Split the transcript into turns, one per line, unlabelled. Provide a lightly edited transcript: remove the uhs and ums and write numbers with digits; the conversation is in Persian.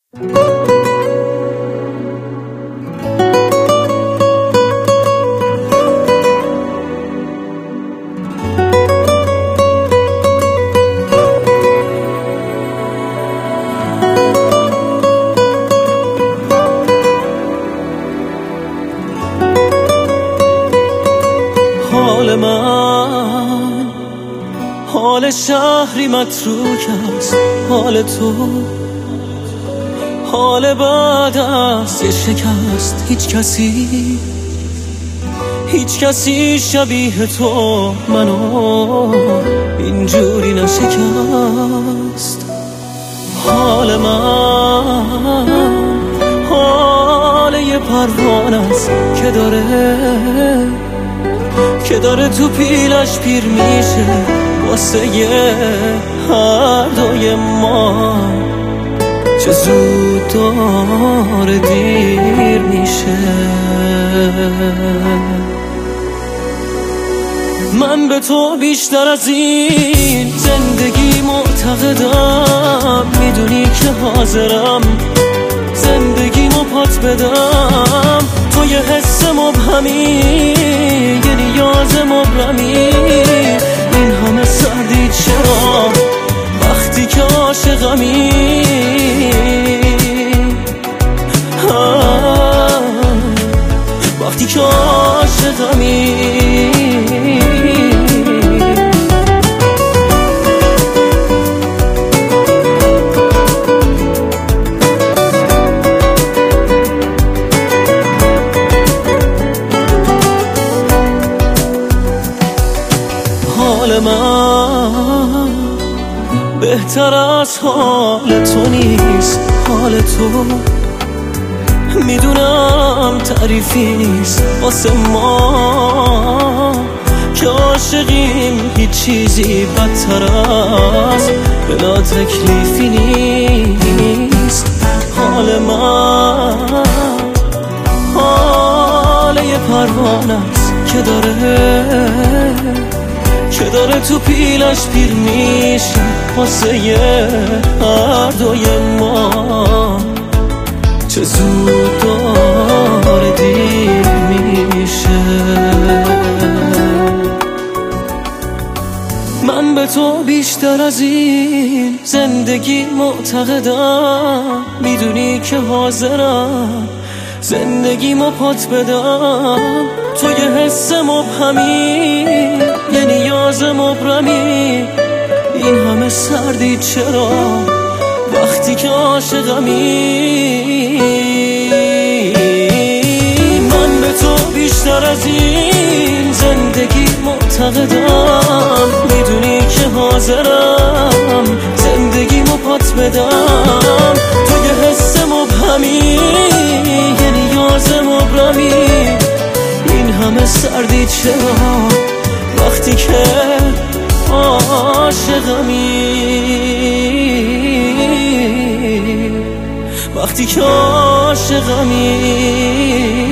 حال من حال شهری متروک است، حال تو حال بعد از یه شکست. هیچ کسی شبیه تو منو اینجوری نشکست. حال من حال یه پروانه است که داره تو پیلش پیر میشه واسه هر دوی ما. چه زود داره دیر میشه. من به تو بیشتر از این زندگی معتقدم، میدونی که حاضرم زندگیمو پات بدم. تو یه حس مبهمی، یه نیاز مبرمی، این همه سردی چرا وقتی که عاشقمی؟ وقتی که عاشقمی. حال من بهتر از حال تو نیست. حال تو میدونم تعریفی نیست واسه ما که عاشقیم. هیچ چیزی بدتر از بلا تکلیفی نیست. حال من حال یه پروانه است که داره تو پیلش پیر میشه واسه هر دوی ما. چه زود داره دیر میشه. من به تو بیشتر از این زندگی معتقدم، میدونی که حاضرم زندگیمو پات بدم. تو یه حس مبهمی، یه نیاز مبرمی، این همه سردی چرا وقتی که عاشقمی؟ من به تو بیشتر از این زندگی معتقدم، میدونی که حاضرم زندگیمو پات بدم. تو یه حس مبهمی، یه نیاز مبرمی، این همه سردی چرا وقتی که عاشقمی؟ وقتی که عاشقمی.